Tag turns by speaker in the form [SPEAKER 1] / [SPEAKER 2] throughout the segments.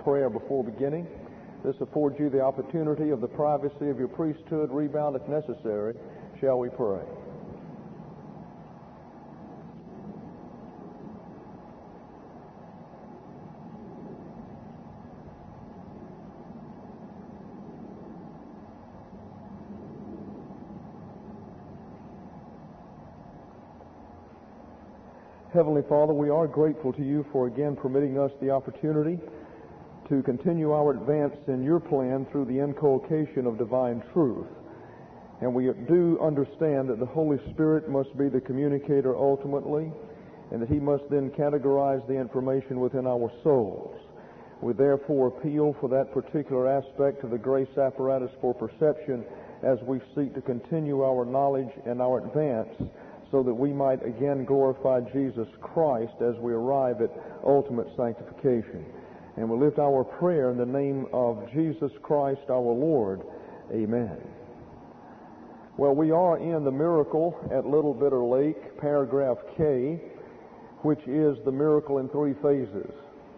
[SPEAKER 1] prayer before beginning. This affords you the opportunity of the privacy of your priesthood, rebound if necessary. Shall we pray? Heavenly Father, we are grateful to you for again permitting us the opportunity to continue our advance in your plan through the inculcation of divine truth. And we do understand that the Holy Spirit must be the communicator ultimately, and that he must then categorize the information within our souls. We therefore appeal for that particular aspect of the grace apparatus for perception as we seek to continue our knowledge and our advance, so that we might again glorify Jesus Christ as we arrive at ultimate sanctification. And we lift our prayer in the name of Jesus Christ our Lord. Amen. Well, we are in the miracle at Little Bitter Lake, paragraph K, which is the miracle in three phases.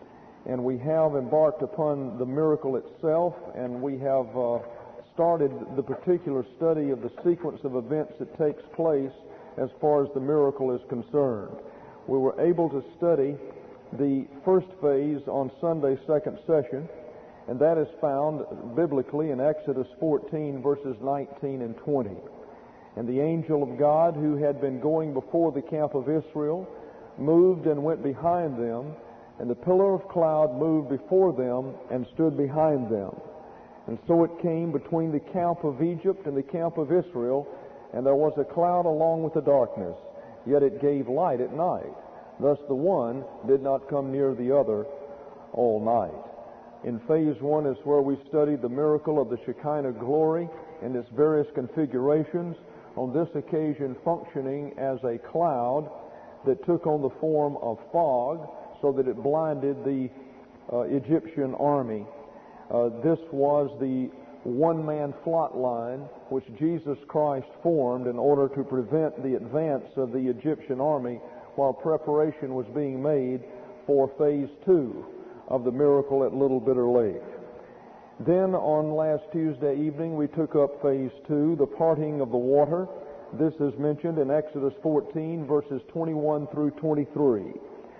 [SPEAKER 1] And we have embarked upon the miracle itself, and we have started the particular study of the sequence of events that takes place as far as the miracle is concerned. We were able to study the first phase on Sunday's second session, and that is found biblically in Exodus 14, verses 19 and 20. And the angel of God, who had been going before the camp of Israel, moved and went behind them, and the pillar of cloud moved before them and stood behind them. And so it came between the camp of Egypt and the camp of Israel, and there was a cloud along with the darkness, yet it gave light at night. Thus the one did not come near the other all night. In phase one is where we studied the miracle of the Shekinah glory and its various configurations, on this occasion functioning as a cloud that took on the form of fog so that it blinded the Egyptian army. This was the one-man plot line which Jesus Christ formed in order to prevent the advance of the Egyptian army while preparation was being made for phase two of the miracle at Little Bitter Lake. Then on last Tuesday evening we took up phase two, the parting of the water. This is mentioned in Exodus 14, verses 21 through 23.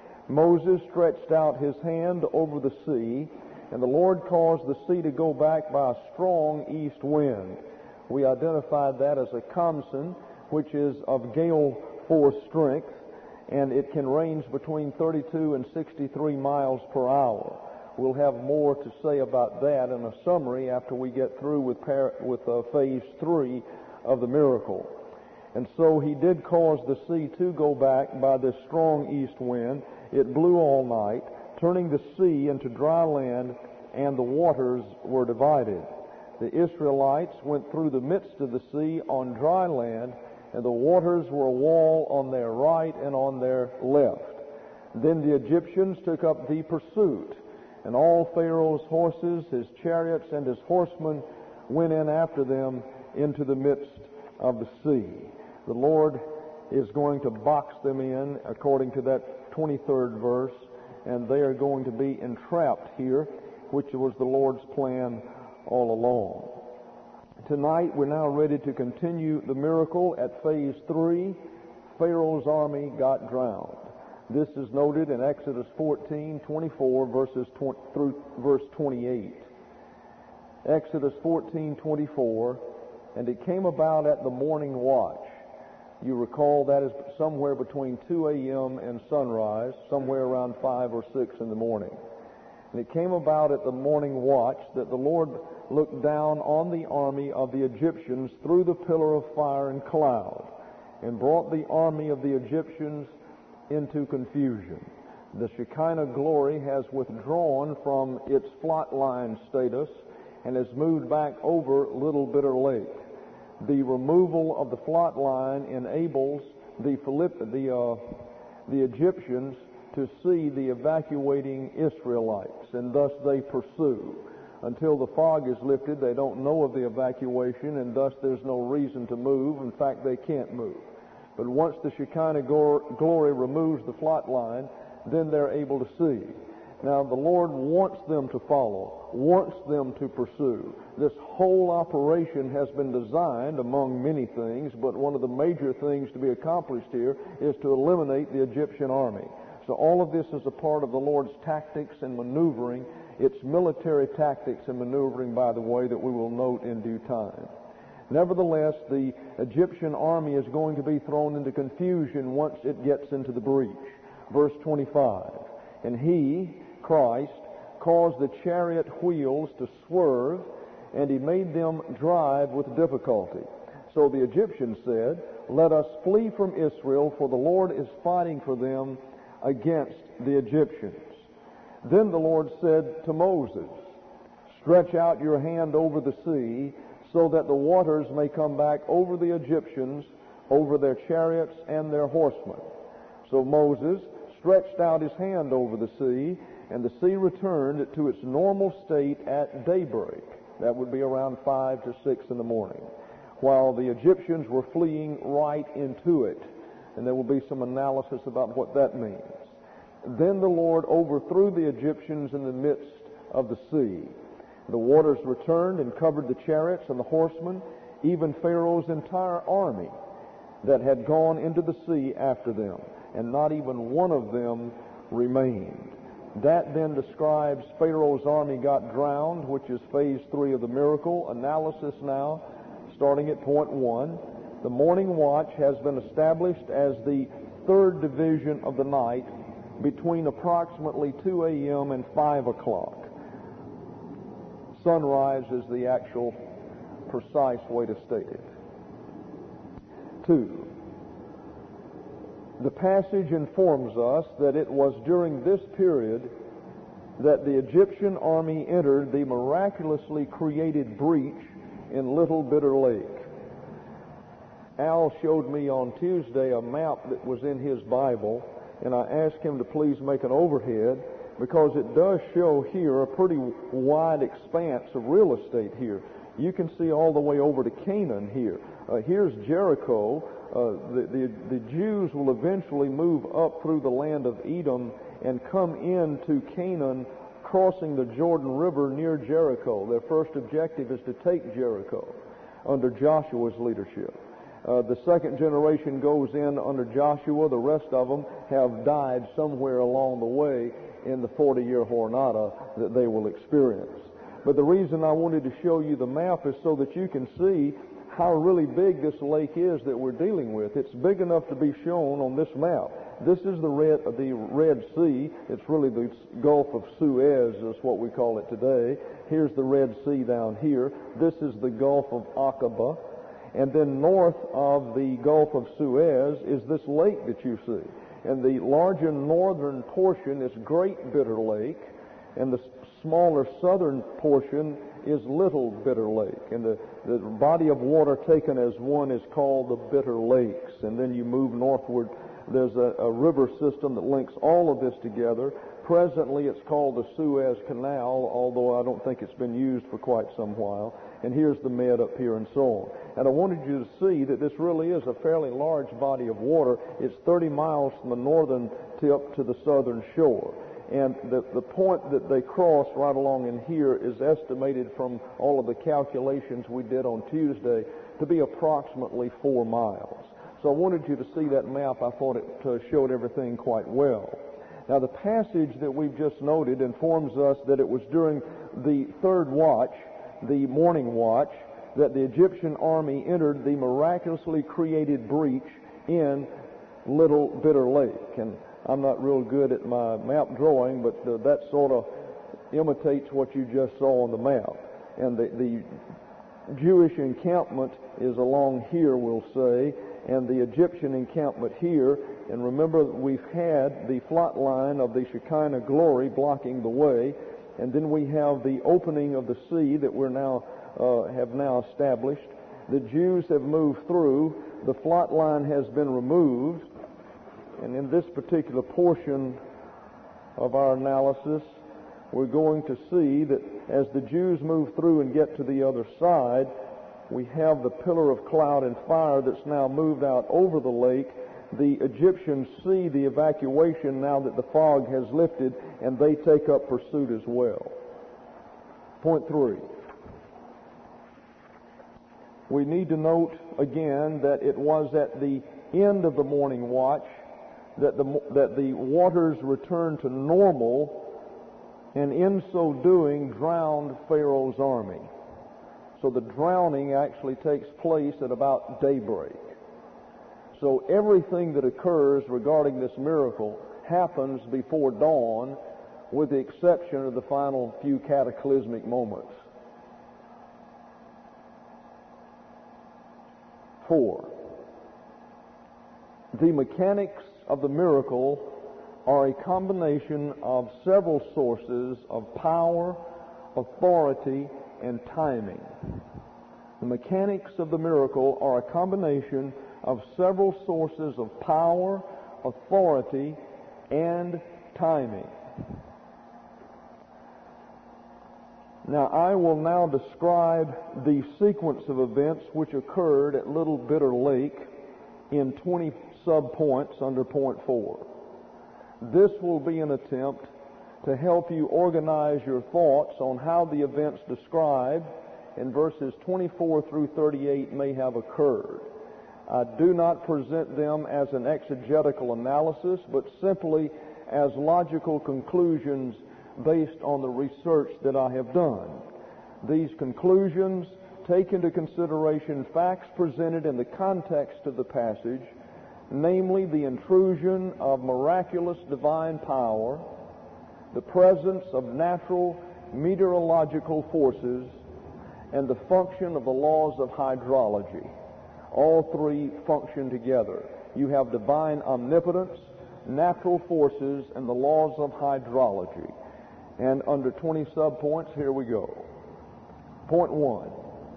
[SPEAKER 1] Moses stretched out his hand over the sea, and the Lord caused the sea to go back by a strong east wind. We identified that as a khamsin, which is of gale force strength, and it can range between 32 and 63 miles per hour. We'll have more to say about that in a summary after we get through with phase three of the miracle. And so he did cause the sea to go back by this strong east wind. It blew all night, turning the sea into dry land, and the waters were divided. The Israelites went through the midst of the sea on dry land, and the waters were a wall on their right and on their left. Then the Egyptians took up the pursuit, and all Pharaoh's horses, his chariots, and his horsemen went in after them into the midst of the sea. The Lord is going to box them in according to that 23rd verse, and they are going to be entrapped here, which was the Lord's plan all along. Tonight we're now ready to continue the miracle at phase three. Pharaoh's army got drowned. This is noted in Exodus 14:24 through verse 28. Exodus 14:24, and it came about at the morning watch. You recall that is somewhere between 2 a.m. and sunrise, somewhere around 5 or 6 in the morning. And it came about at the morning watch that the Lord looked down on the army of the Egyptians through the pillar of fire and cloud, and brought the army of the Egyptians into confusion. The Shekinah glory has withdrawn from its flat line status and has moved back over Little Bitter Lake. The removal of the flat line enables the Egyptians to see the evacuating Israelites, and thus they pursue. Until the fog is lifted, they don't know of the evacuation, and thus there's no reason to move. In fact, they can't move. But once the Shekinah glory removes the flat line, then they're able to see. Now, the Lord wants them to follow, wants them to pursue. This whole operation has been designed, among many things, but one of the major things to be accomplished here is to eliminate the Egyptian army. So all of this is a part of the Lord's tactics and maneuvering. It's military tactics and maneuvering, by the way, that we will note in due time. Nevertheless, the Egyptian army is going to be thrown into confusion once it gets into the breach. Verse 25, and he, Christ, caused the chariot wheels to swerve, and he made them drive with difficulty. So the Egyptians said, let us flee from Israel, for the Lord is fighting for them against the Egyptians. Then the Lord said to Moses, stretch out your hand over the sea, so that the waters may come back over the Egyptians, over their chariots and their horsemen. So Moses stretched out his hand over the sea, and the sea returned to its normal state at daybreak. That would be around 5 to 6 in the morning, while the Egyptians were fleeing right into it. And there will be some analysis about what that means. Then the Lord overthrew the Egyptians in the midst of the sea. The waters returned and covered the chariots and the horsemen, even Pharaoh's entire army that had gone into the sea after them, and not even one of them remained. That then describes Pharaoh's army got drowned, which is phase 3 of the miracle. Analysis now, starting at point 1. The morning watch has been established as the third division of the night between approximately 2 a.m. and 5 o'clock. Sunrise is the actual precise way to state it. 2. The passage informs us that it was during this period that the Egyptian army entered the miraculously created breach in Little Bitter Lake. Al showed me on Tuesday a map that was in his Bible, and I asked him to please make an overhead, because it does show here a pretty wide expanse of real estate here. You can see all the way over to Canaan here. Here's Jericho. The Jews will eventually move up through the land of Edom and come into Canaan, crossing the Jordan River near Jericho. Their first objective is to take Jericho under Joshua's leadership. The second generation goes in under Joshua. The rest of them have died somewhere along the way in the 40-year Jornada that they will experience. But the reason I wanted to show you the map is so that you can see how really big this lake is that we're dealing with. It's big enough to be shown on this map. This is the Red Sea. It's really the Gulf of Suez is what we call it today. Here's the Red Sea down here. This is the Gulf of Aqaba. And then north of the Gulf of Suez is this lake that you see. And the larger northern portion is Great Bitter Lake, and the smaller southern portion is Little Bitter Lake. And the body of water taken as one is called the Bitter Lakes. And then you move northward, there's a river system that links all of this together. Presently it's called the Suez Canal, although I don't think it's been used for quite some while. And here's the Med up here and so on. And I wanted you to see that this really is a fairly large body of water. It's 30 miles from the northern tip to the southern shore. And the point that they cross right along in here is estimated from all of the calculations we did on Tuesday to be approximately 4 miles. So I wanted you to see that map. I thought it showed everything quite well. Now the passage that we've just noted informs us that it was during the third watch, the morning watch, that the Egyptian army entered the miraculously created breach in Little Bitter Lake. And I'm not real good at my map drawing, but that sort of imitates what you just saw on the map. And the Jewish encampment is along here, we'll say, and the Egyptian encampment here. And remember, we've had the flat line of the Shekinah glory blocking the way, and then we have the opening of the sea that we're now have now established. The Jews have moved through. The flat line has been removed. And in this particular portion of our analysis, we're going to see that as the Jews move through and get to the other side, we have the pillar of cloud and fire that's now moved out over the lake the Egyptians see the evacuation now that the fog has lifted, and they take up pursuit as well. Point 3. We need to note again that it was at the end of the morning watch that the waters returned to normal, and in so doing drowned Pharaoh's army. So the drowning actually takes place at about daybreak. So everything that occurs regarding this miracle happens before dawn, with the exception of the final few cataclysmic moments. 4. The mechanics of the miracle are a combination of several sources of power, authority, and timing. The mechanics of the miracle are a combination of several sources of power, authority, and timing. Now, I will now describe the sequence of events which occurred at Little Bitter Lake in 20 sub-points under point 4. This will be an attempt to help you organize your thoughts on how the events described in verses 24 through 38 may have occurred. I do not present them as an exegetical analysis, but simply as logical conclusions based on the research that I have done. These conclusions take into consideration facts presented in the context of the passage, namely the intrusion of miraculous divine power, the presence of natural meteorological forces, and the function of the laws of hydrology. All three function together. You have divine omnipotence, natural forces, and the laws of hydrology. And under 20 subpoints, here we go. Point 1.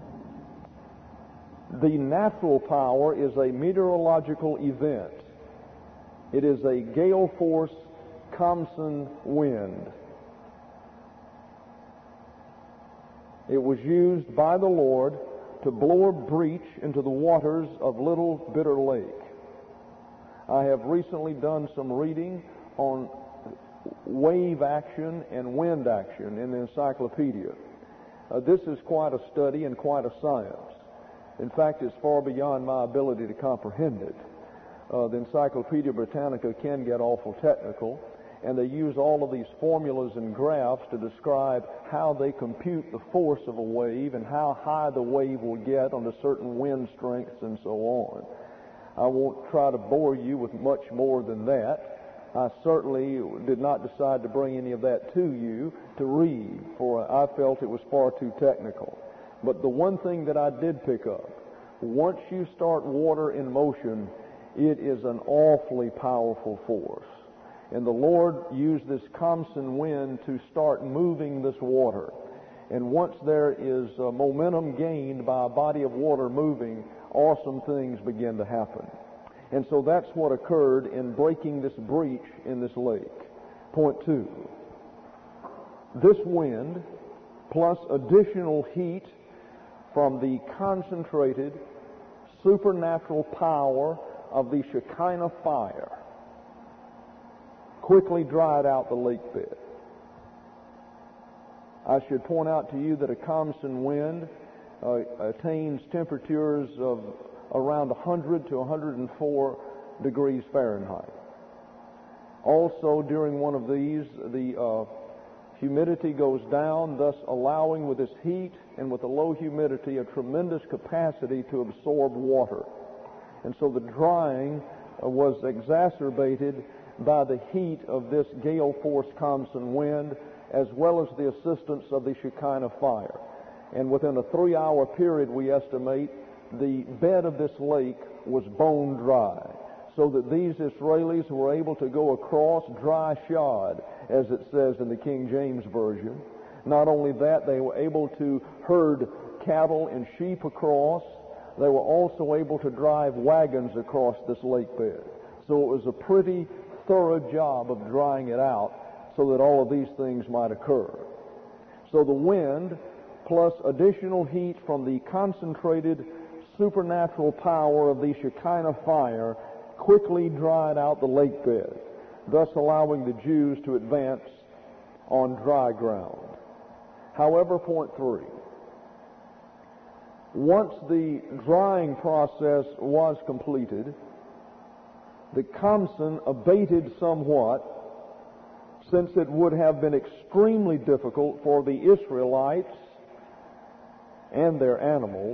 [SPEAKER 1] The natural power is a meteorological event. It is a gale force Khamsin wind. It was used by the Lord to blow a breach into the waters of Little Bitter Lake. I have recently done some reading on wave action and wind action in the encyclopedia. This is quite a study and quite a science. In fact, it's far beyond my ability to comprehend it. The Encyclopedia Britannica can get awful technical, and they use all of these formulas and graphs to describe how they compute the force of a wave and how high the wave will get under certain wind strengths and so on. I won't try to bore you with much more than that. I certainly did not decide to bring any of that to you to read, for I felt it was far too technical. But the one thing that I did pick up, once you start water in motion, it is an awfully powerful force. And the Lord used this Khamsin wind to start moving this water. And once there is momentum gained by a body of water moving, awesome things begin to happen. And so that's what occurred in breaking this breach in this lake. Point 2. This wind, plus additional heat from the concentrated supernatural power of the Shekinah fire, quickly dried out the lake bed. I should point out to you that a Khamsin wind attains temperatures of around 100 to 104 degrees Fahrenheit. Also, during one of these, the humidity goes down, thus allowing, with this heat and with the low humidity, a tremendous capacity to absorb water. And so the drying was exacerbated by the heat of this gale force Khamsin wind, as well as the assistance of the Shekinah fire. And within a 3-hour period, we estimate, the bed of this lake was bone dry, so that these Israelis were able to go across dry shod, as it says in the King James Version. Not only that, they were able to herd cattle and sheep across. They were also able to drive wagons across this lake bed. So it was a pretty thorough job of drying it out so that all of these things might occur. So the wind, plus additional heat from the concentrated supernatural power of the Shekinah fire, quickly dried out the lake bed, thus allowing the Jews to advance on dry ground. However, point 3, once the drying process was completed, the Khamsin abated somewhat, since it would have been extremely difficult for the Israelites and their animals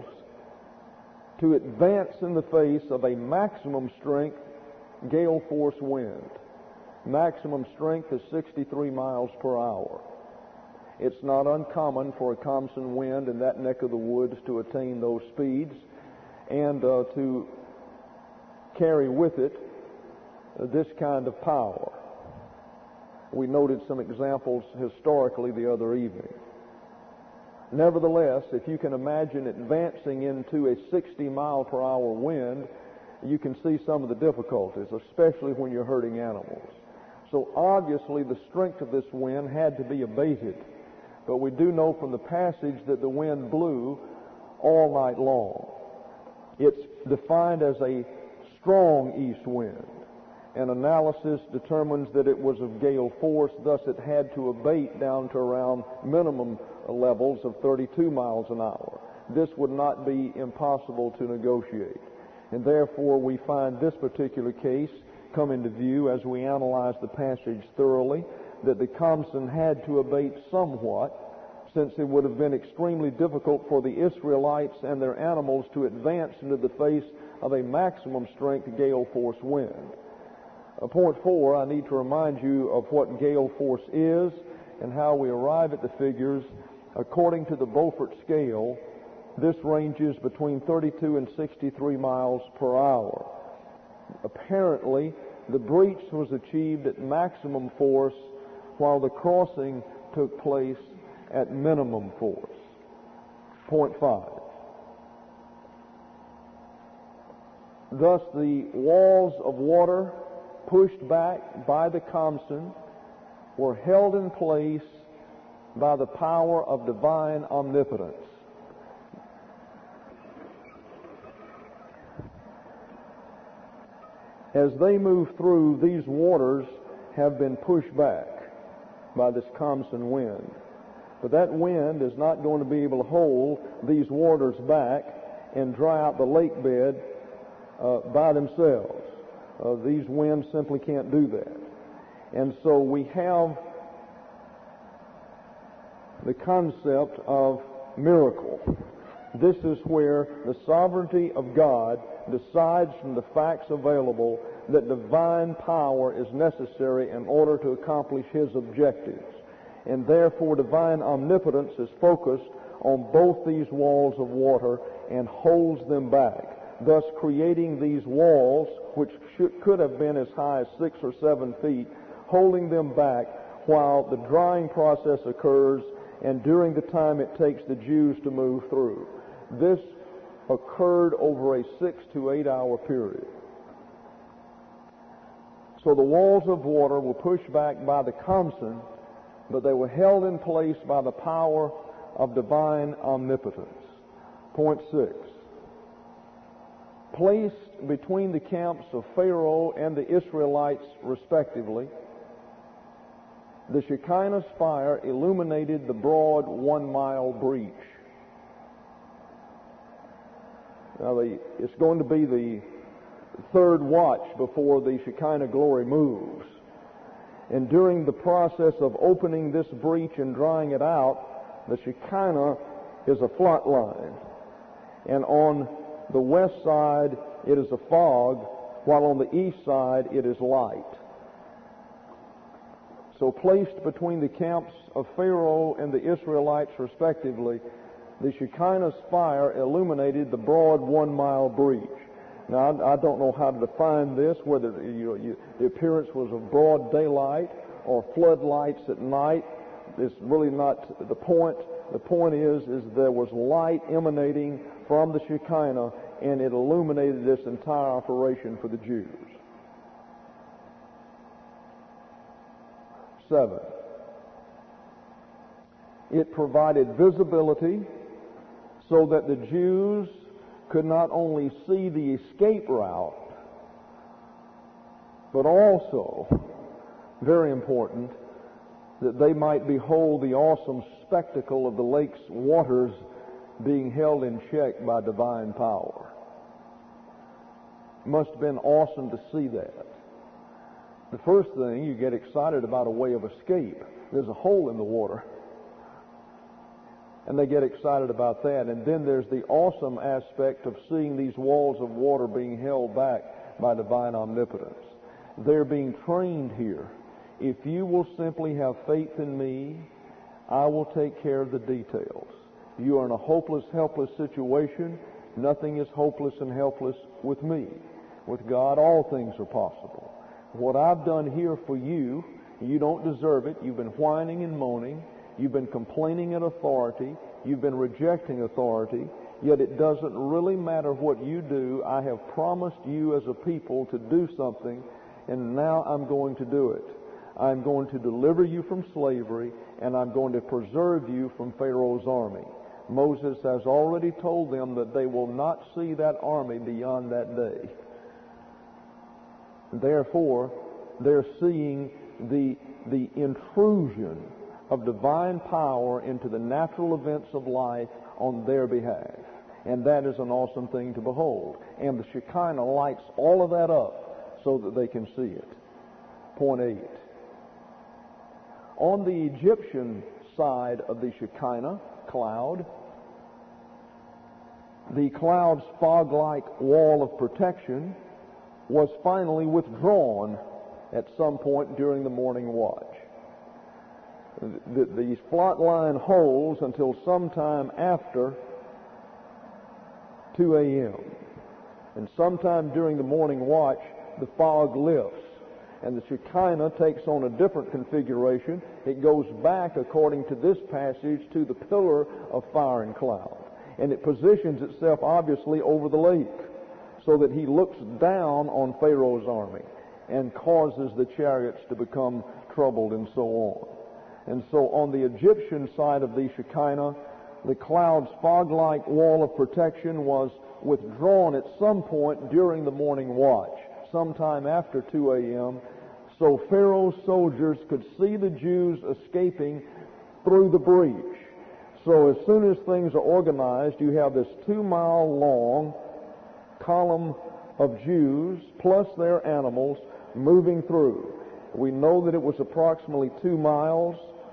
[SPEAKER 1] to advance in the face of a maximum strength gale force wind. Maximum strength is 63 miles per hour. It's not uncommon for a Khamsin wind in that neck of the woods to attain those speeds and to carry with it this kind of power. We noted some examples historically the other evening. Nevertheless, if you can imagine advancing into a 60-mile-per-hour wind, you can see some of the difficulties, especially when you're herding animals. So obviously the strength of this wind had to be abated. But we do know from the passage that the wind blew all night long. It's defined as a strong east wind. And analysis determines that it was of gale force, thus it had to abate down to around minimum levels of 32 miles an hour. This would not be impossible to negotiate. And therefore we find this particular case come into view as we analyze the passage thoroughly, that the Khamsin had to abate somewhat, since it would have been extremely difficult for the Israelites and their animals to advance into the face of a maximum strength gale force wind. Point 4, I need to remind you of what gale force is and how we arrive at the figures. According to the Beaufort scale, this ranges between 32 and 63 miles per hour. Apparently, the breach was achieved at maximum force while the crossing took place at minimum force. Point 5. Thus, the walls of water pushed back by the Khamsin were held in place by the power of divine omnipotence. As they move through, these waters have been pushed back by this Khamsin wind. But that wind is not going to be able to hold these waters back and dry out the lake bed by themselves. These winds simply can't do that. And so we have the concept of miracle. This is where the sovereignty of God decides from the facts available that divine power is necessary in order to accomplish His objectives. And therefore divine omnipotence is focused on both these walls of water and holds them back, thus creating these walls, which could have been as high as 6 or 7 feet, holding them back while the drying process occurs and during the time it takes the Jews to move through. This occurred over a 6 to 8 hour period. So the walls of water were pushed back by the Khamsin, but they were held in place by the power of divine omnipotence. Point 6. Placed between the camps of Pharaoh and the Israelites respectively, the Shekinah's fire illuminated the broad 1 mile breach. Now it's going to be the third watch before the Shekinah glory moves. And during the process of opening this breach and drying it out, the Shekinah is a flat line. And on the west side it is a fog, while on the east side it is light. So placed between the camps of Pharaoh and the Israelites respectively, the Shekinah's fire illuminated the broad 1 mile breach. Now, I don't know how to define this, whether the appearance was of broad daylight or floodlights at night. It's really not the point. The point is there was light emanating from the Shekinah, and it illuminated this entire operation for the Jews. 7. It provided visibility so that the Jews could not only see the escape route, but also, very important, that they might behold the awesome spectacle of the lake's waters being held in check by divine power. It must have been awesome to see that. The first thing, you get excited about a way of escape. There's a hole in the water. And they get excited about that. And then there's the awesome aspect of seeing these walls of water being held back by divine omnipotence. They're being trained here. If you will simply have faith in me, I will take care of the details. You are in a hopeless, helpless situation. Nothing is hopeless and helpless with me. With God, all things are possible. What I've done here for you, you don't deserve it. You've been whining and moaning. You've been complaining at authority. You've been rejecting authority. Yet it doesn't really matter what you do. I have promised you as a people to do something, and now I'm going to do it. I'm going to deliver you from slavery, and I'm going to preserve you from Pharaoh's army. Moses has already told them that they will not see that army beyond that day. Therefore, they're seeing the intrusion of divine power into the natural events of life on their behalf. And that is an awesome thing to behold. And the Shekinah lights all of that up so that they can see it. Point 8. On the Egyptian side of the Shekinah cloud, the cloud's fog-like wall of protection was finally withdrawn at some point during the morning watch. These flat line holds until sometime after 2 a.m. And sometime during the morning watch, the fog lifts, and the Shekinah takes on a different configuration. It goes back, according to this passage, to the pillar of fire and cloud. And it positions itself, obviously, over the lake, so that he looks down on Pharaoh's army and causes the chariots to become troubled and so on. And so on the Egyptian side of the Shekinah, the cloud's fog-like wall of protection was withdrawn at some point during the morning watch, sometime after 2 a.m., so Pharaoh's soldiers could see the Jews escaping through the breach. So as soon as things are organized, you have this 2-mile-long column of Jews plus their animals moving through. We know that it was approximately 2 miles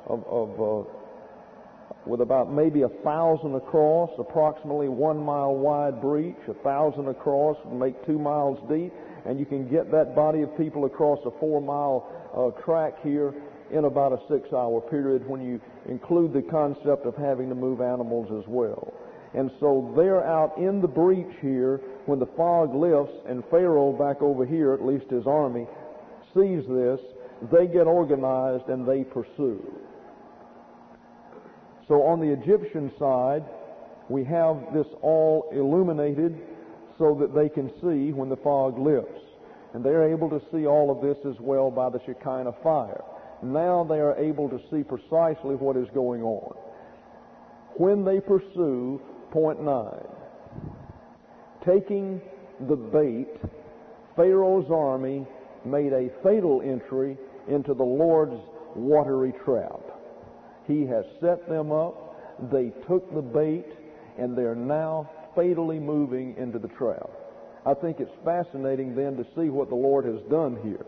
[SPEAKER 1] with about maybe 1,000 across, approximately 1 mile wide breach, 1,000 across would make 2 miles deep, and you can get that body of people across a 4-mile track here in about a 6-hour period when you include the concept of having to move animals as well. And so they're out in the breach here when the fog lifts, and Pharaoh back over here, at least his army, sees this. They get organized and they pursue. So on the Egyptian side, we have this all illuminated so that they can see when the fog lifts. And they're able to see all of this as well by the Shekinah fire. Now they are able to see precisely what is going on. When they pursue, point 9, taking the bait, Pharaoh's army made a fatal entry into the Lord's watery trap. He has set them up, they took the bait, and they're now fatally moving into the trap. I think it's fascinating then to see what the Lord has done here.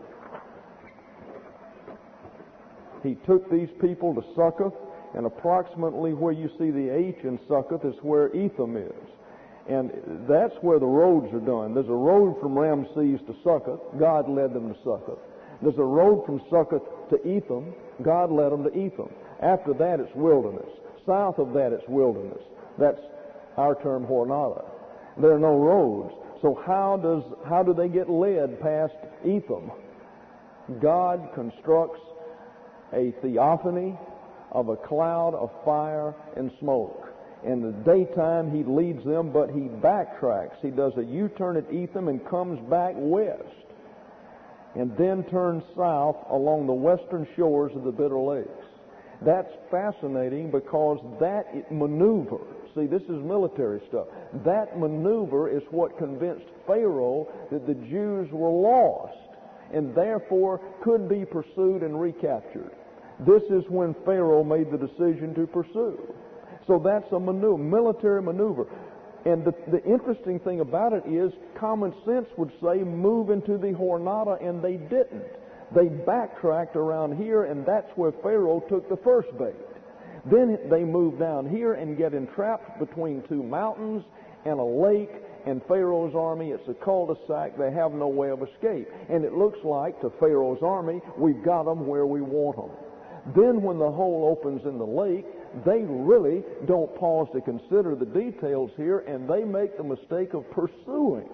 [SPEAKER 1] He took these people to Succoth, and approximately where you see the H in Succoth is where Etham is. And that's where the roads are done. There's a road from Ramses to Succoth. God led them to Succoth. There's a road from Succoth to Etham. God led them to Etham. After that, it's wilderness. South of that, it's wilderness. That's our term, Hornada. There are no roads. So how do they get led past Etham? God constructs a theophany of a cloud of fire and smoke. In the daytime, he leads them, but he backtracks. He does a U-turn at Etham and comes back west, and then turns south along the western shores of the Bitter Lakes. That's fascinating because that maneuver, see, this is military stuff. That maneuver is what convinced Pharaoh that the Jews were lost. and therefore could be pursued and recaptured. This is when Pharaoh made the decision to pursue. So that's a maneuver, military maneuver. And the interesting thing about it is common sense would say move into the Jornada, and they didn't. They backtracked around here, and that's where Pharaoh took the first bait. Then they move down here and get entrapped between two mountains and a lake, and Pharaoh's army, it's a cul-de-sac, they have no way of escape. And it looks like to Pharaoh's army, we've got them where we want them. Then when the hole opens in the lake, they really don't pause to consider the details here, and they make the mistake of pursuing.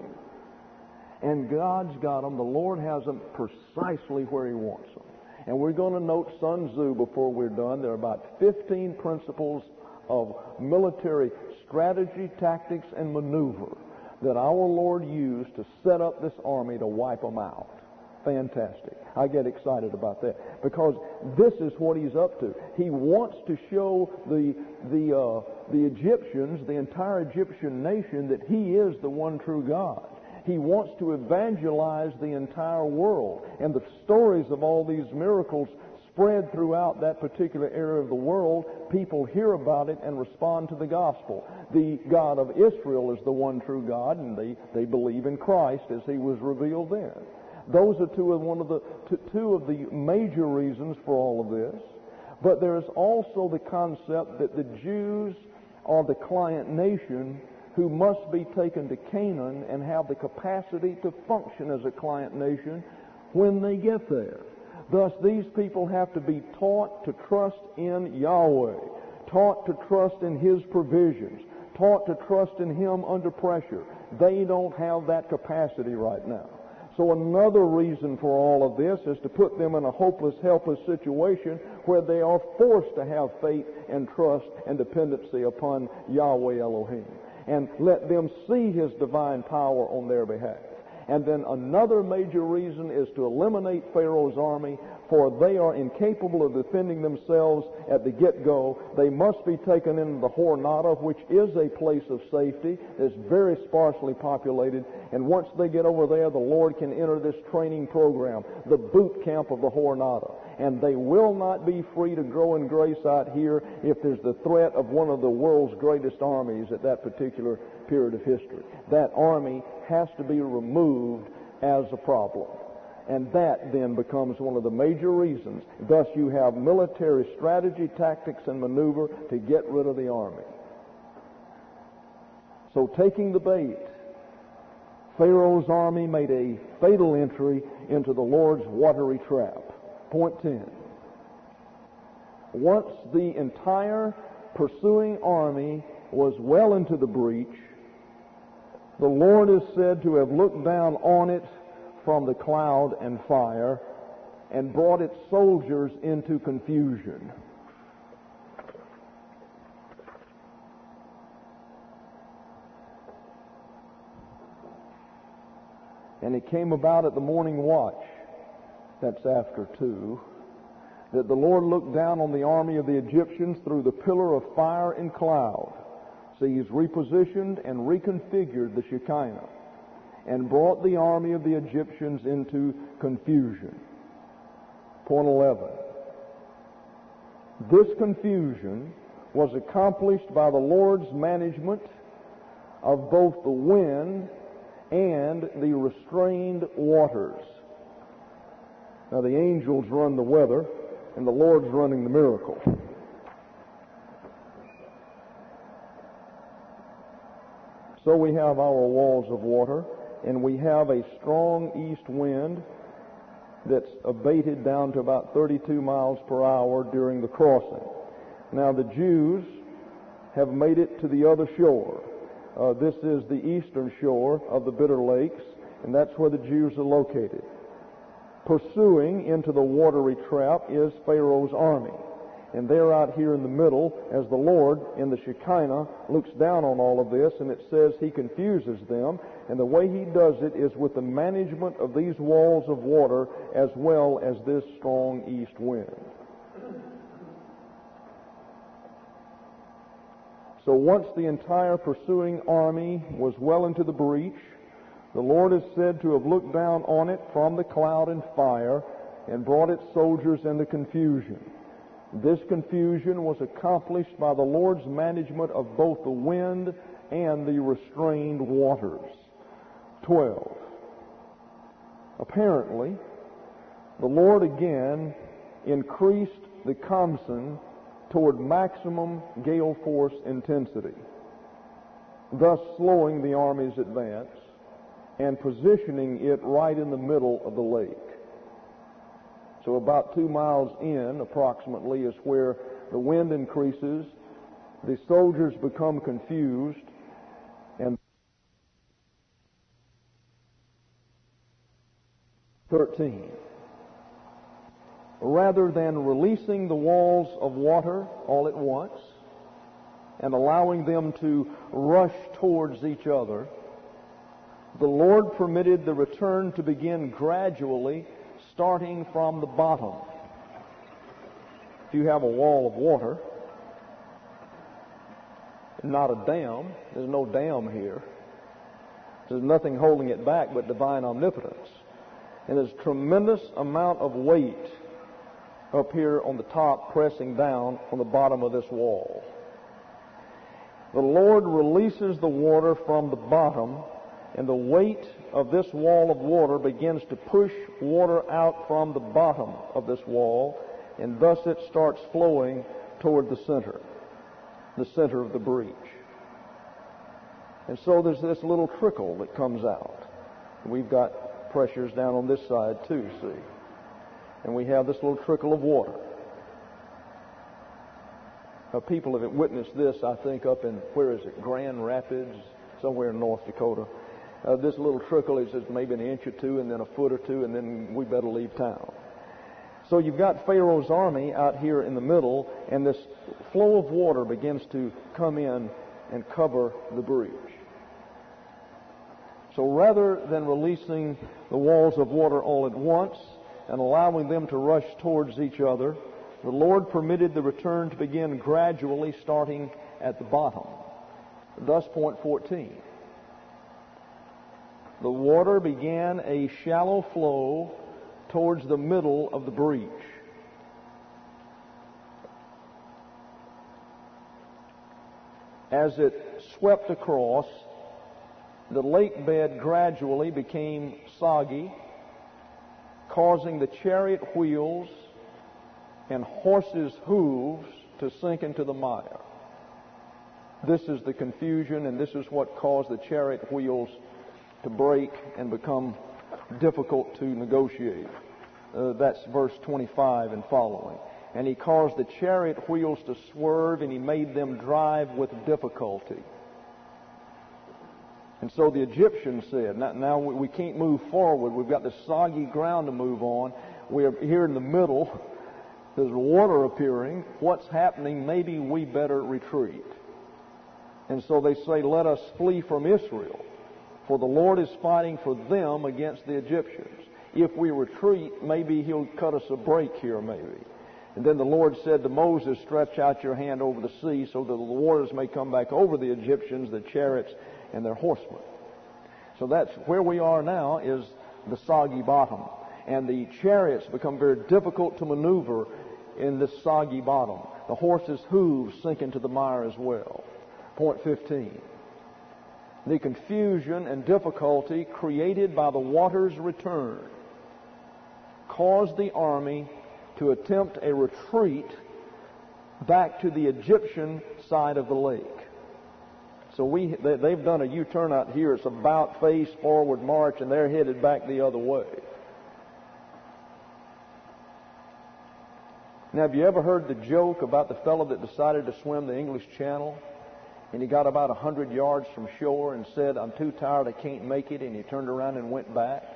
[SPEAKER 1] And God's got them. The Lord has them precisely where He wants them. And we're going to note Sun Tzu before we're done. There are about 15 principles of military strategy, tactics, and maneuver that our Lord used to set up this army to wipe them out. Fantastic. I get excited about that because this is what He's up to. He wants to show the Egyptians, the entire Egyptian nation, that He is the one true God. He wants to evangelize the entire world. And the stories of all these miracles spread throughout that particular area of the world. People hear about it and respond to the gospel. The God of Israel is the one true God, and they believe in Christ as He was revealed then. Those are two of the major reasons for all of this. But there's also the concept that the Jews are the client nation who must be taken to Canaan and have the capacity to function as a client nation when they get there. Thus, these people have to be taught to trust in Yahweh, taught to trust in His provisions, taught to trust in Him under pressure. They don't have that capacity right now. So another reason for all of this is to put them in a hopeless, helpless situation where they are forced to have faith and trust and dependency upon Yahweh Elohim, and let them see His divine power on their behalf. And then another major reason is to eliminate Pharaoh's army, for they are incapable of defending themselves at the get-go. They must be taken into the Jornada, which is a place of safety. It's very sparsely populated. And once they get over there, the Lord can enter this training program, the boot camp of the Jornada. And they will not be free to grow in grace out here if there's the threat of one of the world's greatest armies at that particular period of history. That army has to be removed as a problem. And that then becomes one of the major reasons. Thus you have military strategy, tactics, and maneuver to get rid of the army. So taking the bait, Pharaoh's army made a fatal entry into the Lord's watery trap. Point 10. Once the entire pursuing army was well into the breach, the Lord is said to have looked down on it from the cloud and fire and brought its soldiers into confusion. And it came about at the morning watch, that's after 2, that the Lord looked down on the army of the Egyptians through the pillar of fire and cloud. So He's repositioned and reconfigured the Shekinah and brought the army of the Egyptians into confusion. Point 11. This confusion was accomplished by the Lord's management of both the wind and the restrained waters. Now the angels run the weather, and the Lord's running the miracle. So we have our walls of water, and we have a strong east wind that's abated down to about 32 miles per hour during the crossing. Now the Jews have made it to the other shore. This is the eastern shore of the Bitter Lakes, and that's where the Jews are located. Pursuing into the watery trap is Pharaoh's army. And they're out here in the middle as the Lord in the Shekinah looks down on all of this, and it says He confuses them. And the way He does it is with the management of these walls of water as well as this strong east wind. So once the entire pursuing army was well into the breach, The Lord is said to have looked down on it from the cloud and fire and brought its soldiers into confusion. This confusion was accomplished by the Lord's management of both the wind and the restrained waters. 12. Apparently, the Lord again increased the Khamsin toward maximum gale force intensity, thus slowing the army's advance and positioning it right in the middle of the lake. So about 2 miles in, approximately, is where the wind increases, the soldiers become confused, and 13. Rather than releasing the walls of water all at once and allowing them to rush towards each other, the Lord permitted the return to begin gradually, starting from the bottom. If you have a wall of water, not a dam, there's no dam here. There's nothing holding it back but divine omnipotence. And there's a tremendous amount of weight up here on the top pressing down on the bottom of this wall. The Lord releases the water from the bottom, and the weight of this wall of water begins to push water out from the bottom of this wall, and thus it starts flowing toward the center of the breach. And so there's this little trickle that comes out. We've got pressures down on this side too, see? And we have this little trickle of water. Now, people have witnessed this, I think, up in, where is it, Grand Rapids, somewhere in North Dakota. This little trickle is just maybe an inch or two, and then a foot or two, and then we better leave town. So you've got Pharaoh's army out here in the middle, and this flow of water begins to come in and cover the breach. So rather than releasing the walls of water all at once and allowing them to rush towards each other, the Lord permitted the return to begin gradually, starting at the bottom. Thus, point 14. The water began a shallow flow towards the middle of the breach. As it swept across, the lake bed gradually became soggy, causing the chariot wheels and horses' hooves to sink into the mire. This is the confusion, and this is what caused the chariot wheels to break and become difficult to negotiate. That's verse 25 and following. And he caused the chariot wheels to swerve, and he made them drive with difficulty. And so the Egyptians said, now we can't move forward. We've got this soggy ground to move on. We're here in the middle. There's water appearing. What's happening? Maybe we better retreat. And so they say, let us flee from Israel, for the Lord is fighting for them against the Egyptians. If we retreat, maybe he'll cut us a break here, maybe. And then the Lord said to Moses, stretch out your hand over the sea so that the waters may come back over the Egyptians, the chariots, and their horsemen. So that's where we are now, is the soggy bottom. And the chariots become very difficult to maneuver in this soggy bottom. The horses' hooves sink into the mire as well. Point 15. The confusion and difficulty created by the water's return caused the army to attempt a retreat back to the Egyptian side of the lake. So they've done a U-turn out here. It's about face forward march, and they're headed back the other way. Now, have you ever heard the joke about the fellow that decided to swim the English Channel? And he got about 100 yards from shore and said, I'm too tired, I can't make it, and he turned around and went back.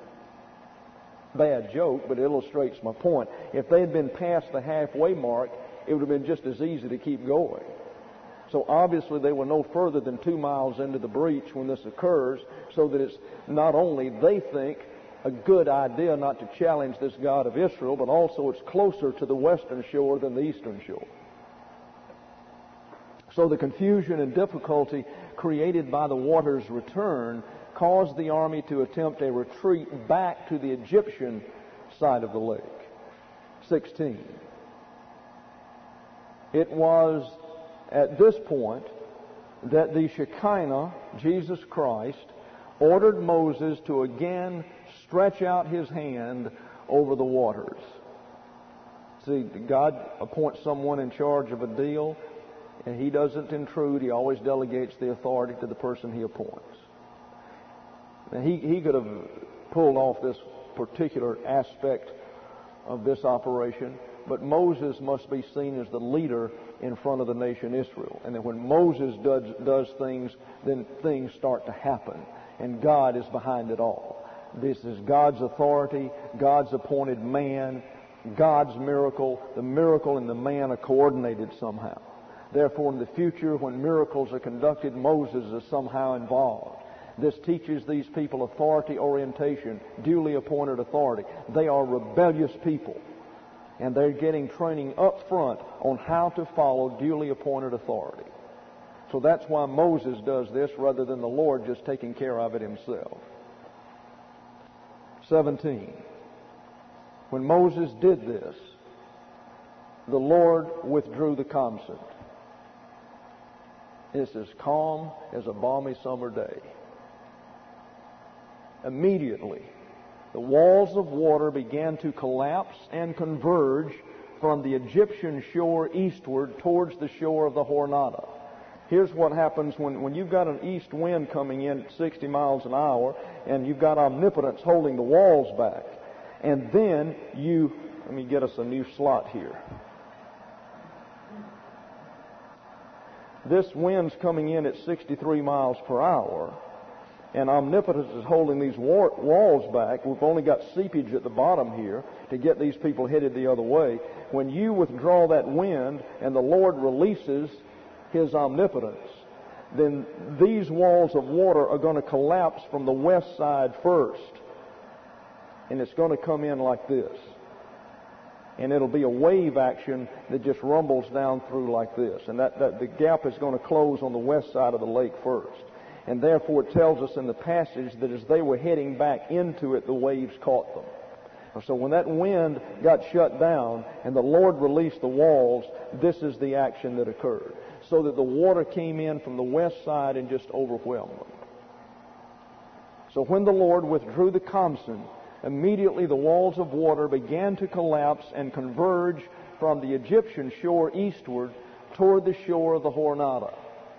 [SPEAKER 1] Bad joke, but it illustrates my point. If they had been past the halfway mark, it would have been just as easy to keep going. So obviously they were no further than 2 miles into the breach when this occurs, so that it's not only, they think, a good idea not to challenge this God of Israel, but also it's closer to the western shore than the eastern shore. So the confusion and difficulty created by the water's return caused the army to attempt a retreat back to the Egyptian side of the lake. 16. It was at this point that the Shekinah, Jesus Christ, ordered Moses to again stretch out his hand over the waters. See, God appoints someone in charge of a deal, and He doesn't intrude. He always delegates the authority to the person He appoints. Now, he could have pulled off this particular aspect of this operation, but Moses must be seen as the leader in front of the nation Israel. And that when Moses does things, then things start to happen. And God is behind it all. This is God's authority, God's appointed man, God's miracle. The miracle and the man are coordinated somehow. Therefore, in the future, when miracles are conducted, Moses is somehow involved. This teaches these people authority orientation, duly appointed authority. They are rebellious people, and they're getting training up front on how to follow duly appointed authority. So that's why Moses does this rather than the Lord just taking care of it Himself. 17. When Moses did this, the Lord withdrew the consent. It's as calm as a balmy summer day. Immediately, the walls of water began to collapse and converge from the Egyptian shore eastward towards the shore of the Hornada. Here's what happens when you've got an east wind coming in at 60 miles an hour and you've got omnipotence holding the walls back. And then let me get us a new slot here. This wind's coming in at 63 miles per hour, and omnipotence is holding these walls back. We've only got seepage at the bottom here to get these people headed the other way. When you withdraw that wind and the Lord releases His omnipotence, then these walls of water are going to collapse from the west side first. And it's going to come in like this. And it'll be a wave action that just rumbles down through like this. And that the gap is going to close on the west side of the lake first. And therefore it tells us in the passage that as they were heading back into it, the waves caught them. So when that wind got shut down and the Lord released the walls, this is the action that occurred. So that the water came in from the west side and just overwhelmed them. So when the Lord withdrew the Khamsin, immediately the walls of water began to collapse and converge from the Egyptian shore eastward toward the shore of the Hornada.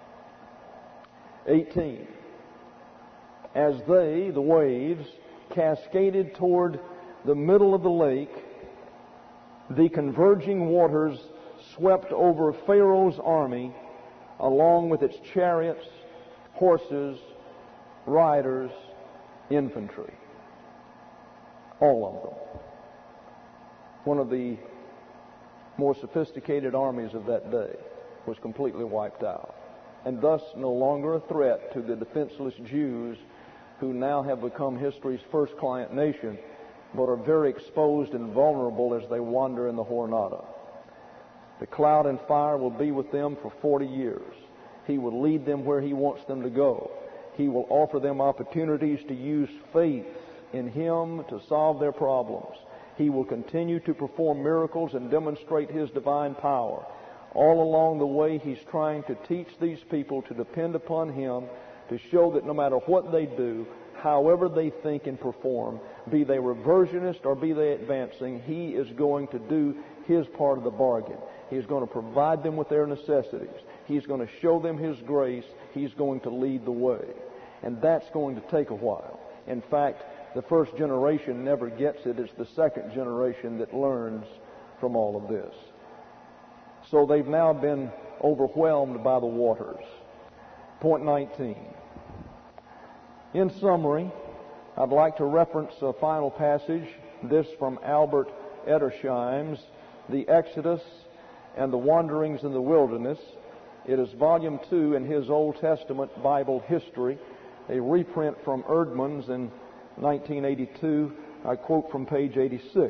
[SPEAKER 1] 18. As the waves, cascaded toward the middle of the lake, the converging waters swept over Pharaoh's army along with its chariots, horses, riders, infantry. All of them. One of the more sophisticated armies of that day was completely wiped out, and thus no longer a threat to the defenseless Jews who now have become history's first client nation, but are very exposed and vulnerable as they wander in the Hornada. The cloud and fire will be with them for 40 years. He will lead them where He wants them to go. He will offer them opportunities to use faith in Him to solve their problems. He will continue to perform miracles and demonstrate His divine power. All along the way, He's trying to teach these people to depend upon Him, to show that no matter what they do, however they think and perform, be they reversionist or be they advancing, He is going to do His part of the bargain. He's going to provide them with their necessities. He's going to show them His grace. He's going to lead the way. And that's going to take a while. In fact, the first generation never gets it. It's the second generation that learns from all of this. So they've now been overwhelmed by the waters. Point 19. In summary, I'd like to reference a final passage, this from Albert Edersheim's The Exodus and the Wanderings in the Wilderness. It is volume 2 in his Old Testament Bible history, a reprint from Erdman's in 1982. I quote from page 86.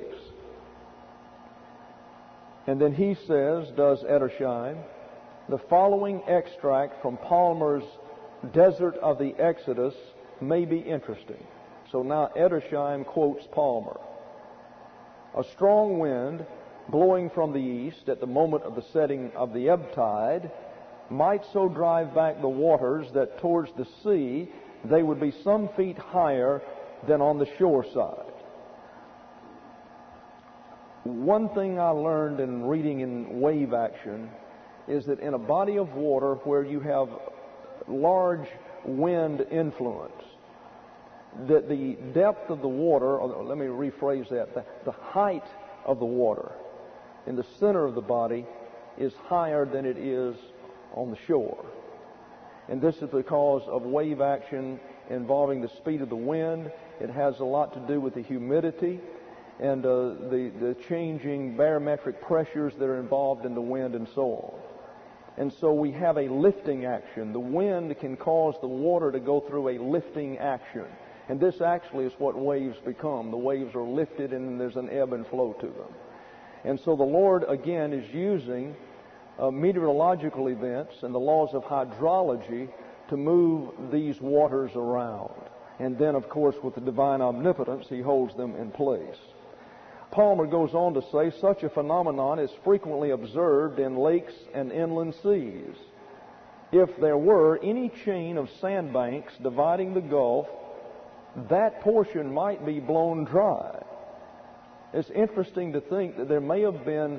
[SPEAKER 1] And then he says, does Edersheim, the following extract from Palmer's Desert of the Exodus may be interesting. So now Edersheim quotes Palmer. A strong wind blowing from the east at the moment of the setting of the ebb tide might so drive back the waters that towards the sea they would be some feet higher than on the shore side. One thing I learned in reading in wave action is that in a body of water where you have large wind influence, that the depth of the water, or let me rephrase that, the height of the water in the center of the body is higher than it is on the shore. And this is because of wave action involving the speed of the wind. It has a lot to do with the humidity and the changing barometric pressures that are involved in the wind and so on. And so we have a lifting action. The wind can cause the water to go through a lifting action. And this actually is what waves become. The waves are lifted and there's an ebb and flow to them. And so the Lord, again, is using meteorological events and the laws of hydrology to move these waters around. And then, of course, with the divine omnipotence, He holds them in place. Palmer goes on to say, such a phenomenon is frequently observed in lakes and inland seas. If there were any chain of sandbanks dividing the Gulf, that portion might be blown dry. It's interesting to think that there may have been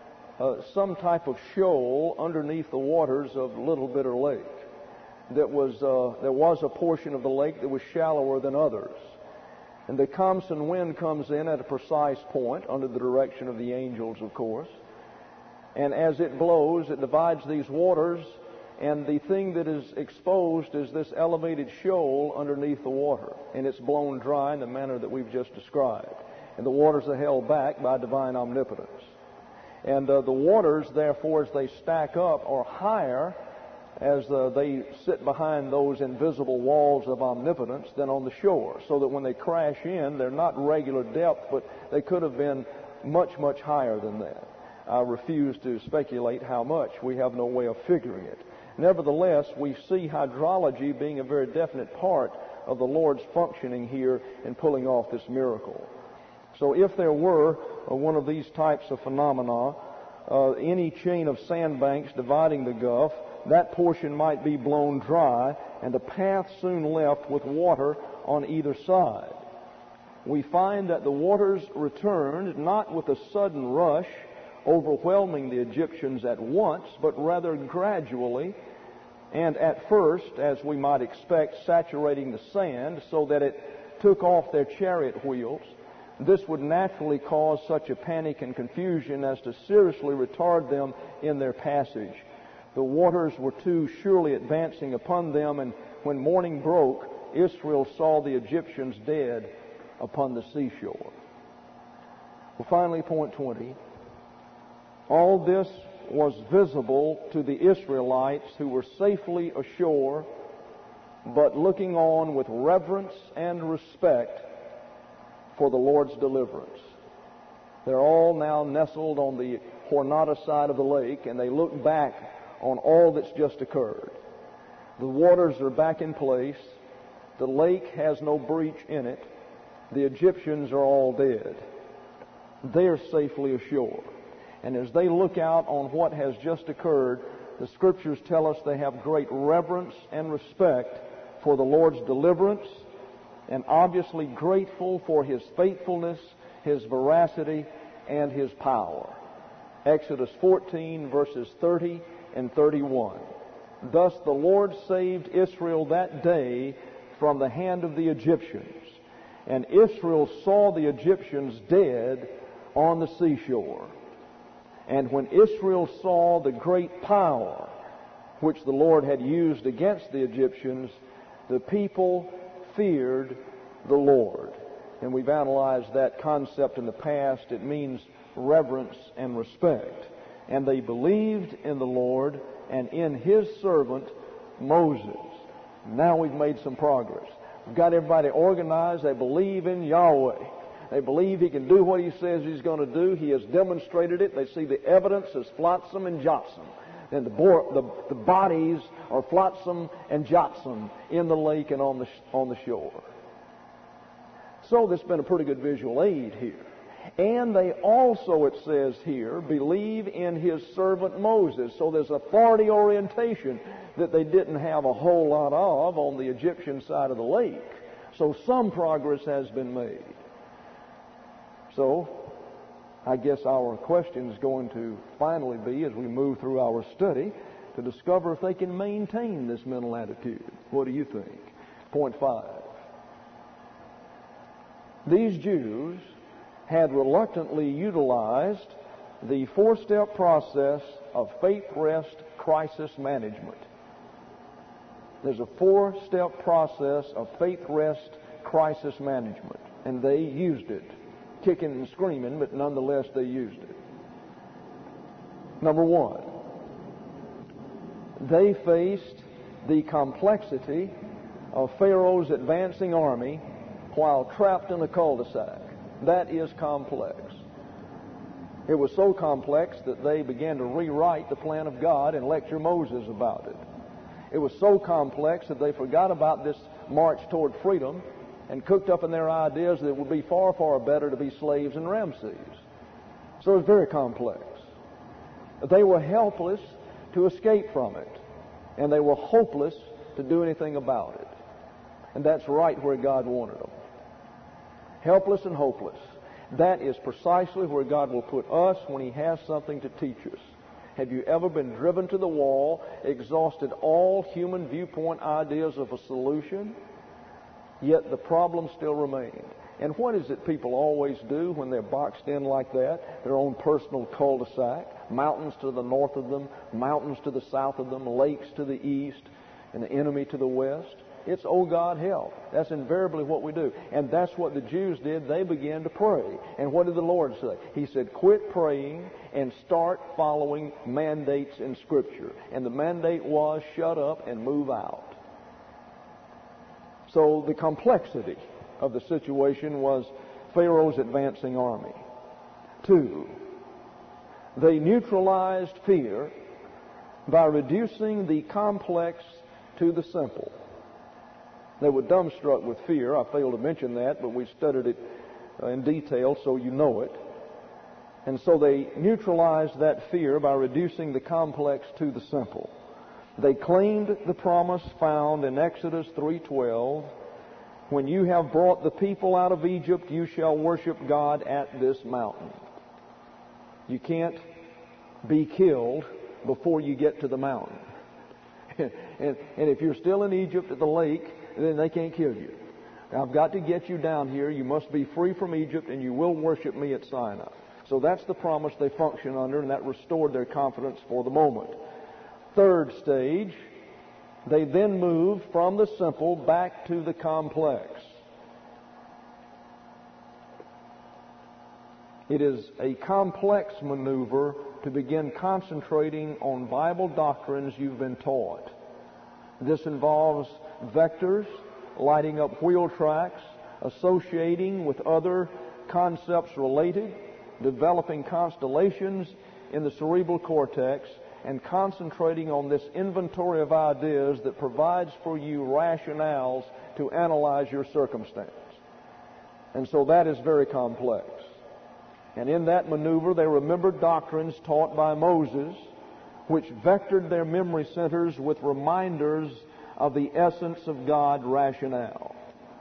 [SPEAKER 1] some type of shoal underneath the waters of Little Bitter Lake. There was a portion of the lake that was shallower than others. And the Khamsin wind comes in at a precise point under the direction of the angels, of course. And as it blows, it divides these waters, and the thing that is exposed is this elevated shoal underneath the water. And it's blown dry in the manner that we've just described. And the waters are held back by divine omnipotence. And the waters, therefore, as they stack up, are higher as they sit behind those invisible walls of omnipotence than on the shore, so that when they crash in, they're not regular depth, but they could have been much, much higher than that. I refuse to speculate how much. We have no way of figuring it. Nevertheless, we see hydrology being a very definite part of the Lord's functioning here in pulling off this miracle. So if there were one of these types of phenomena, any chain of sandbanks dividing the Gulf, that portion might be blown dry and a path soon left with water on either side. We find that the waters returned not with a sudden rush, overwhelming the Egyptians at once, but rather gradually, and at first, as we might expect, saturating the sand so that it took off their chariot wheels. This would naturally cause such a panic and confusion as to seriously retard them in their passage. The waters were too surely advancing upon them, and when morning broke, Israel saw the Egyptians dead upon the seashore. Well, finally, point 20. All this was visible to the Israelites who were safely ashore, but looking on with reverence and respect for the Lord's deliverance. They're all now nestled on the Hornata side of the lake, and they look back on all that's just occurred. The waters are back in place. The lake has no breach in it. The Egyptians are all dead. They're safely ashore. And as they look out on what has just occurred, the Scriptures tell us they have great reverence and respect for the Lord's deliverance, and obviously grateful for His faithfulness, His veracity, and His power. Exodus 14, verses 30 and 31. Thus the Lord saved Israel that day from the hand of the Egyptians, and Israel saw the Egyptians dead on the seashore. And when Israel saw the great power which the Lord had used against the Egyptians, the people feared the Lord. And we've analyzed that concept in the past. It means reverence and respect. And they believed in the Lord and in His servant Moses. Now we've made some progress. We've got everybody organized. They believe in Yahweh. They believe He can do what He says He's going to do. He has demonstrated it. They see the evidence as flotsam and jetsam. And the bodies are flotsam and jetsam in the lake and on the shore. So this has been a pretty good visual aid here. And they also, it says here, believe in his servant Moses. So there's authority orientation that they didn't have a whole lot of on the Egyptian side of the lake. So some progress has been made. So I guess our question is going to finally be, as we move through our study, to discover if they can maintain this mental attitude. What do you think? Point 5. These Jews had reluctantly utilized the 4-step process of faith rest crisis management. There's a 4-step process of faith rest crisis management, and they used it. Kicking and screaming, but nonetheless they used it. Number 1, they faced the complexity of Pharaoh's advancing army while trapped in a cul-de-sac. That is complex. It was so complex that they began to rewrite the plan of God and lecture Moses about it. It was so complex that they forgot about this march toward freedom and cooked up in their ideas that it would be far, far better to be slaves in Ramses. So it's very complex. They were helpless to escape from it, and they were hopeless to do anything about it. And that's right where God wanted them. Helpless and hopeless. That is precisely where God will put us when He has something to teach us. Have you ever been driven to the wall, exhausted all human viewpoint ideas of a solution, yet the problem still remained? And what is it people always do when they're boxed in like that? Their own personal cul-de-sac, mountains to the north of them, mountains to the south of them, lakes to the east, and the enemy to the west. It's, oh God, help. That's invariably what we do. And that's what the Jews did. They began to pray. And what did the Lord say? He said, quit praying and start following mandates in Scripture. And the mandate was, shut up and move out. So the complexity of the situation was Pharaoh's advancing army. 2, they neutralized fear by reducing the complex to the simple. They were dumbstruck with fear. I failed to mention that, but we studied it in detail so you know it. And so they neutralized that fear by reducing the complex to the simple. They claimed the promise found in Exodus 3:12, when you have brought the people out of Egypt, you shall worship God at this mountain. You can't be killed before you get to the mountain. and if you're still in Egypt at the lake, then they can't kill you. I've got to get you down here. You must be free from Egypt, and you will worship me at Sinai. So that's the promise they function under, and that restored their confidence for the moment. 3rd stage, they then moved from the simple back to the complex. It is a complex maneuver to begin concentrating on Bible doctrines you've been taught. This involves vectors, lighting up wheel tracks, associating with other concepts related, developing constellations in the cerebral cortex, and concentrating on this inventory of ideas that provides for you rationales to analyze your circumstance. And so that is very complex. And in that maneuver, they remembered doctrines taught by Moses, which vectored their memory centers with reminders of the essence of God rationale.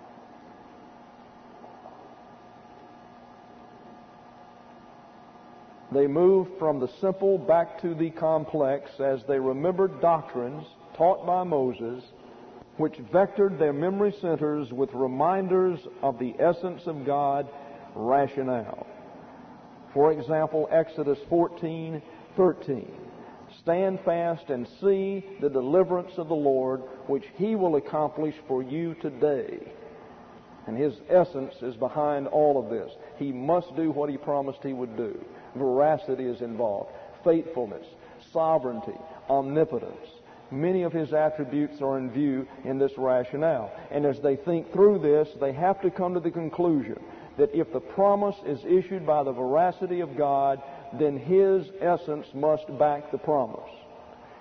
[SPEAKER 1] They moved from the simple back to the complex as they remembered doctrines taught by Moses, which vectored their memory centers with reminders of the essence of God rationale. For example, Exodus 14:13. Stand fast and see the deliverance of the Lord, which He will accomplish for you today. And His essence is behind all of this. He must do what He promised He would do. Veracity is involved. Faithfulness, sovereignty, omnipotence. Many of His attributes are in view in this rationale. And as they think through this, they have to come to the conclusion that if the promise is issued by the veracity of God, then His essence must back the promise.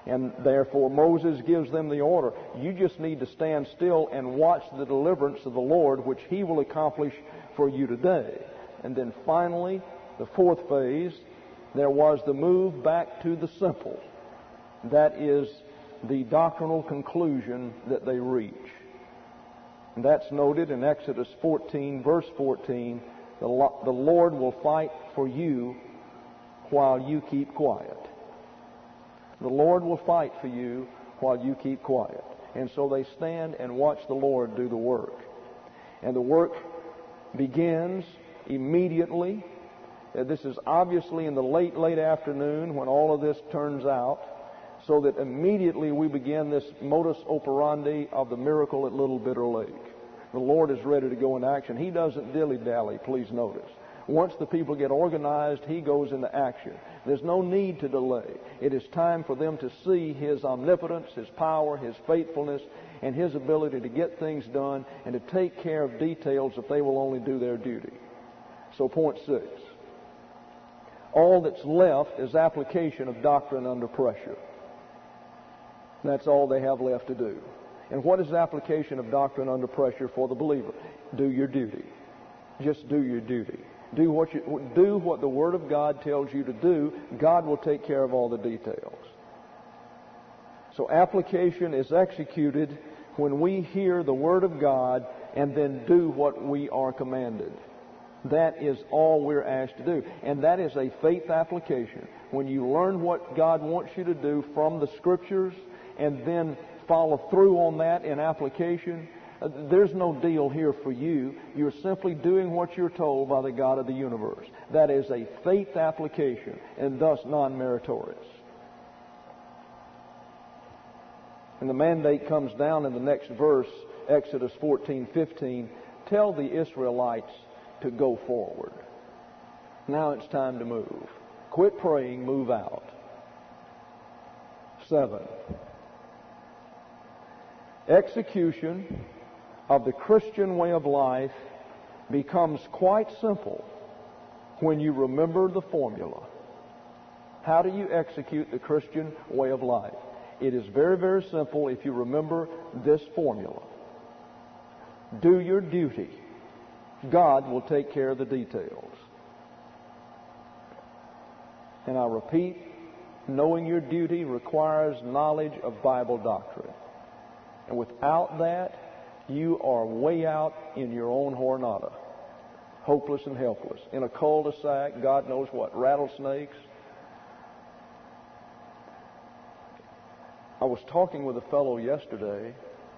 [SPEAKER 1] And therefore Moses gives them the order. You just need to stand still and watch the deliverance of the Lord, which He will accomplish for you today. And then finally, the fourth phase, there was the move back to the simple. That is the doctrinal conclusion that they reach. And that's noted in Exodus 14, verse 14. The Lord will fight for you while you keep quiet. The Lord will fight for you while you keep quiet. And so they stand and watch the Lord do the work. And the work begins immediately. This is obviously in the late afternoon when all of this turns out, so that immediately we begin this modus operandi of the miracle at Little Bitter Lake. The Lord is ready to go into action. He doesn't dilly-dally, please notice. Once the people get organized, He goes into action. There's no need to delay. It is time for them to see His omnipotence, His power, His faithfulness, and His ability to get things done and to take care of details if they will only do their duty. So point 6. All that's left is application of doctrine under pressure. That's all they have left to do. And what is application of doctrine under pressure for the believer? Do your duty. Just do your duty. Do what the Word of God tells you to do. God will take care of all the details. So application is executed when we hear the Word of God and then do what we are commanded. That is all we're asked to do. And that is a faith application. When you learn what God wants you to do from the Scriptures and then follow through on that in application, there's no deal here for you. You're simply doing what you're told by the God of the universe. That is a faith application and thus non-meritorious. And the mandate comes down in the next verse, Exodus 14:15. Tell the Israelites to go forward. Now it's time to move. Quit praying, move out. 7. Execution of the Christian way of life becomes quite simple when you remember the formula. How do you execute the Christian way of life? It is very, very simple if you remember this formula. Do your duty. God will take care of the details. And I repeat, knowing your duty requires knowledge of Bible doctrine. And without that, you are way out in your own Jornada, hopeless and helpless, in a cul-de-sac, God knows what, rattlesnakes. I was talking with a fellow yesterday,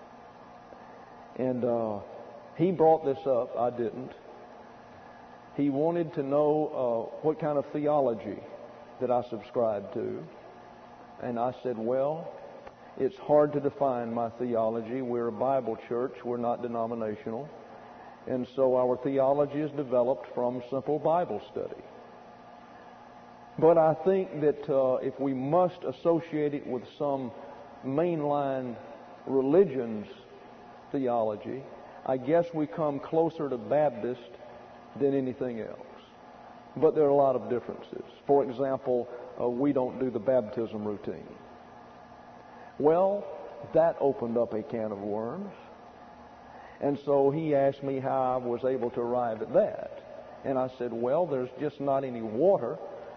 [SPEAKER 1] and he brought this up. I didn't. He wanted to know what kind of theology that I subscribe to. And I said, well, it's hard to define my theology. We're a Bible church. We're not denominational. And so our theology is developed from simple Bible study. But I think that if we must associate it with some mainline religion's theology, I guess we come closer to Baptist than anything else. But there are a lot of differences. For example, we don't do the baptism routine. Well, that opened up a can of worms. And so he asked me how I was able to arrive at that. And I said, well, there's just not any water,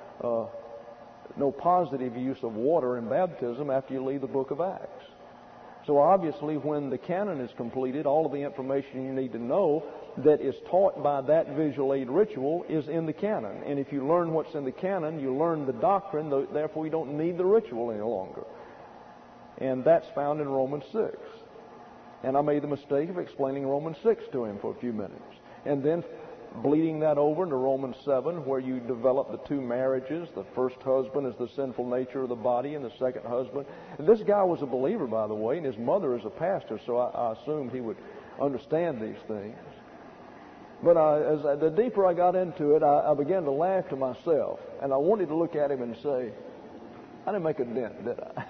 [SPEAKER 1] no positive use of water in baptism after you leave the book of Acts. So obviously when the canon is completed, all of the information you need to know that is taught by that visual aid ritual is in the canon. And if you learn what's in the canon, you learn the doctrine, therefore you don't need the ritual any longer. And that's found in Romans 6. And I made the mistake of explaining Romans 6 to him for a few minutes. And then bleeding that over into Romans 7, where you develop the two marriages. The first husband is the sinful nature of the body, and the second husband. And this guy was a believer, by the way, and his mother is a pastor, so I assumed he would understand these things. But the deeper I got into it, I began to laugh to myself. And I wanted to look at him and say, I didn't make a dent, did I?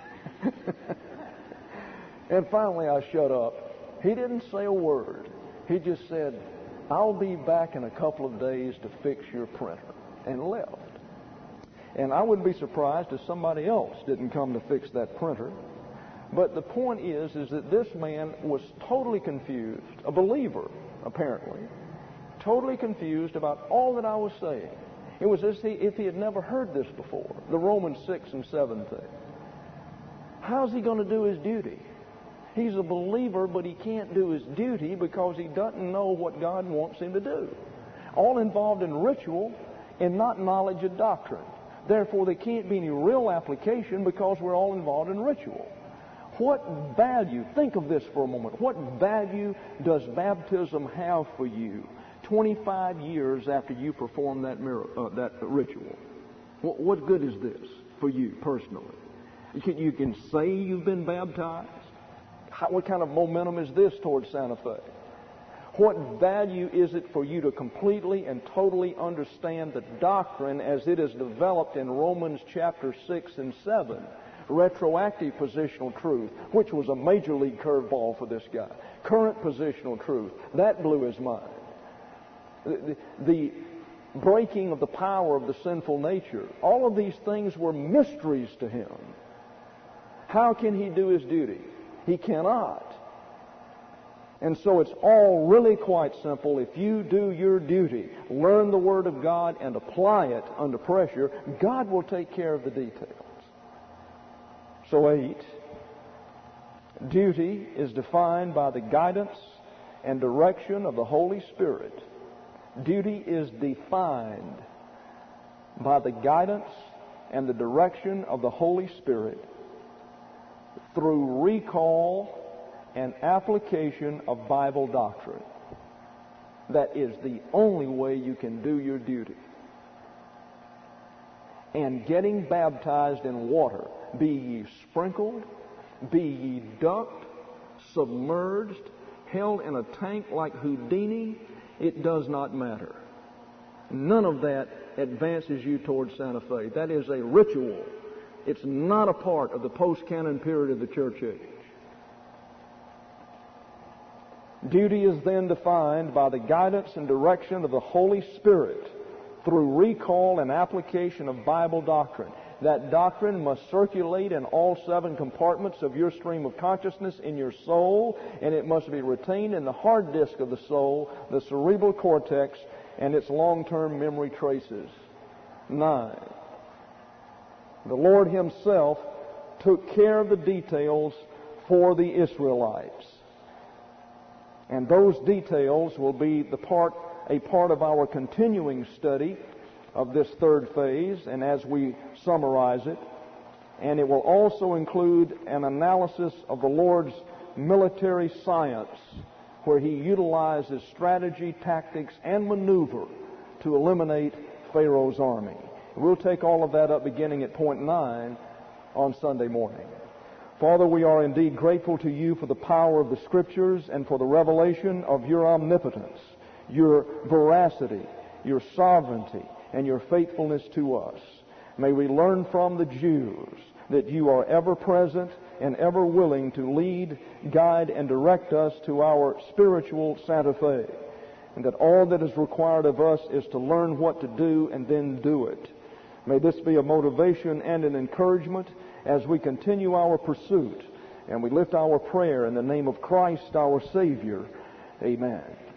[SPEAKER 1] And finally I shut up. He didn't say a word. He just said, I'll be back in a couple of days to fix your printer, and left. And I wouldn't be surprised if somebody else didn't come to fix that printer. But the point is that this man was totally confused, a believer, apparently, totally confused about all that I was saying. It was as if he had never heard this before, the Romans 6 and 7 thing. How's he going to do his duty? He's a believer, but he can't do his duty because he doesn't know what God wants him to do. All involved in ritual and not knowledge of doctrine. Therefore, there can't be any real application because we're all involved in ritual. What value, think of this for a moment, what value does baptism have for you 25 years after you perform that ritual? What good is this for you personally? You can say you've been baptized. What kind of momentum is this towards Santa Fe? What value is it for you to completely and totally understand the doctrine as it is developed in Romans chapter 6 and 7? Retroactive positional truth, which was a major league curveball for this guy. Current positional truth, that blew his mind. The breaking of the power of the sinful nature, all of these things were mysteries to him. How can he do his duty? He cannot. And so it's all really quite simple. If you do your duty, learn the Word of God and apply it under pressure, God will take care of the details. So 8, duty is defined by the guidance and direction of the Holy Spirit. Duty is defined by the guidance and the direction of the Holy Spirit through recall and application of Bible doctrine. That is the only way you can do your duty. And getting baptized in water, be ye sprinkled, be ye ducked, submerged, held in a tank like Houdini, it does not matter. None of that advances you towards Santa Fe. That is a ritual. It's not a part of the post-canon period of the church age. Duty is then defined by the guidance and direction of the Holy Spirit through recall and application of Bible doctrine. That doctrine must circulate in all 7 compartments of your stream of consciousness in your soul, and it must be retained in the hard disk of the soul, the cerebral cortex, and its long-term memory traces. 9. The Lord Himself took care of the details for the Israelites. And those details will be a part of our continuing study of this third phase, and as we summarize it, and it will also include an analysis of the Lord's military science, where He utilizes strategy, tactics, and maneuver to eliminate Pharaoh's army. We'll take all of that up beginning at point 9 on Sunday morning. Father, we are indeed grateful to You for the power of the Scriptures and for the revelation of Your omnipotence, Your veracity, Your sovereignty, and Your faithfulness to us. May we learn from the Jews that You are ever present and ever willing to lead, guide, and direct us to our spiritual Santa Fe, and that all that is required of us is to learn what to do and then do it. May this be a motivation and an encouragement as we continue our pursuit, and we lift our prayer in the name of Christ our Savior. Amen.